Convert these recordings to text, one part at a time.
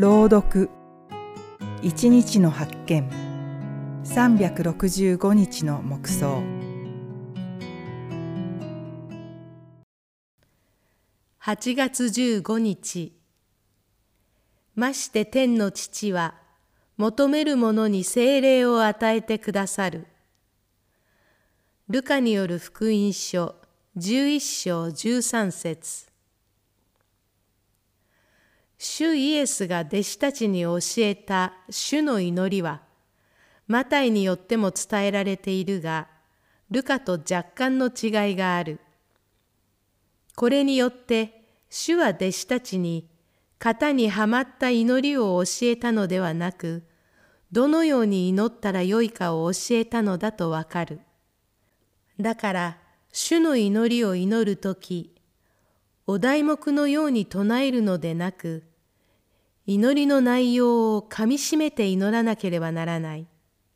朗読一日の発見365日の黙想。 8月15日。まして天の父は求める者に聖霊を与えてくださる。ルカによる福音書11章13節。主イエスが弟子たちに教えた主の祈りは、マタイによっても伝えられているが、ルカと若干の違いがある。これによって、主は弟子たちに型にはまった祈りを教えたのではなく、どのように祈ったらよいかを教えたのだとわかる。だから、主の祈りを祈るとき、お題目のように唱えるのでなく、祈りの内容をかみしめて祈らなければならない。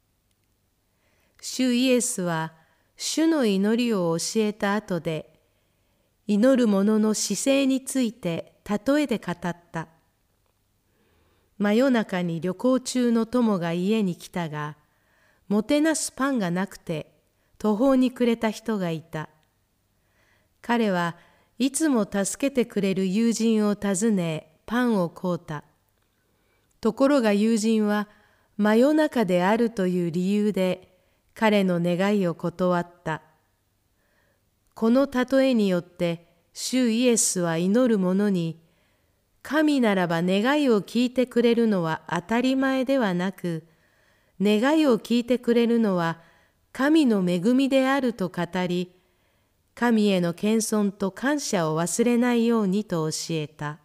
主イエスは、主の祈りを教えた後で、祈る者の姿勢について例えで語った。真夜中に旅行中の友が家に来たが、もてなすパンがなくて途方に暮れた人がいた。彼はいつも助けてくれる友人を訪ね、パンを買うた。ところが友人は真夜中であるという理由で彼の願いを断った。この例えによって主イエスは祈る者に、神ならば願いを聞いてくれるのは当たり前ではなく、願いを聞いてくれるのは神の恵みであると語り、神への謙遜と感謝を忘れないようにと教えた。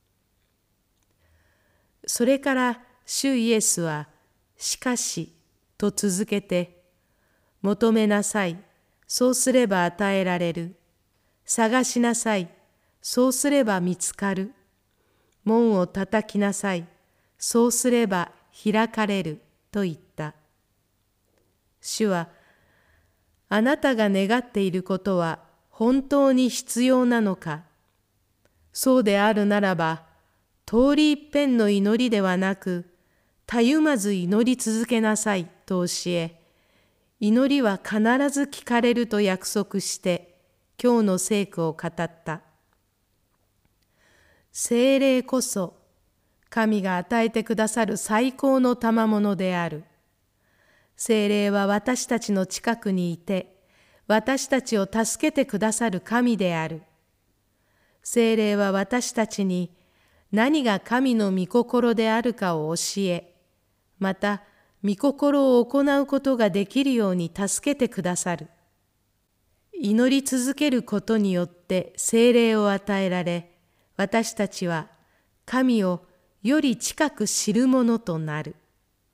それから主イエスは、しかし、と続けて、求めなさい、そうすれば与えられる。探しなさい、そうすれば見つかる。門を叩きなさい、そうすれば開かれる、と言った。主は、あなたが願っていることは本当に必要なのか。そうであるならば、通り一遍の祈りではなく、たゆまず祈り続けなさいと教え、祈りは必ず聞かれると約束して、今日の聖句を語った。聖霊こそ、神が与えてくださる最高の賜物である。聖霊は私たちの近くにいて、私たちを助けてくださる神である。聖霊は私たちに何が神の御心であるかを教え、また御心を行うことができるように助けてくださる。祈り続けることによって聖霊を与えられ、私たちは神をより近く知るものとなる。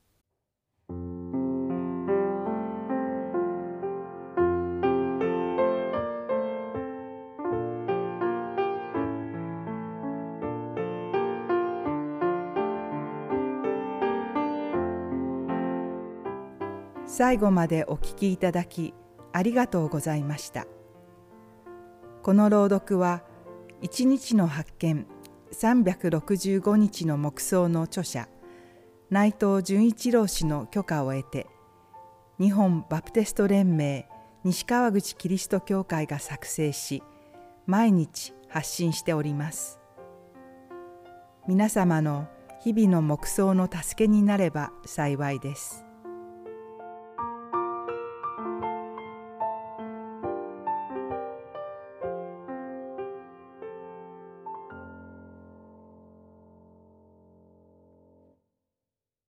最後までお聞きいただきありがとうございました。この朗読は一日の発見365日の黙想の著者内藤純一郎氏の許可を得て、日本バプテスト連盟西川口キリスト教会が作成し、毎日発信しております。皆様の日々の黙想の助けになれば幸いです。